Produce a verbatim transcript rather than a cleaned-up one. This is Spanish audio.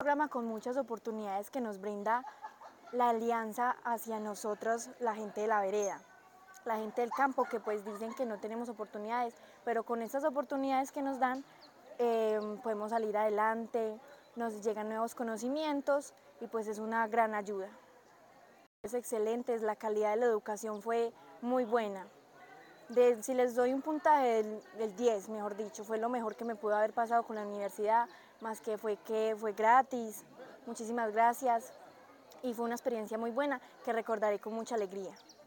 programa con muchas oportunidades que nos brinda la alianza hacia nosotros, la gente de la vereda, la gente del campo, que pues dicen que no tenemos oportunidades, pero con estas oportunidades que nos dan eh, podemos salir adelante, nos llegan nuevos conocimientos y pues es una gran ayuda. Es excelente, la calidad de la educación fue muy buena. De, si les doy un puntaje del, del diez, mejor dicho, fue lo mejor que me pudo haber pasado con la universidad, más que fue que fue gratis, muchísimas gracias y fue una experiencia muy buena que recordaré con mucha alegría.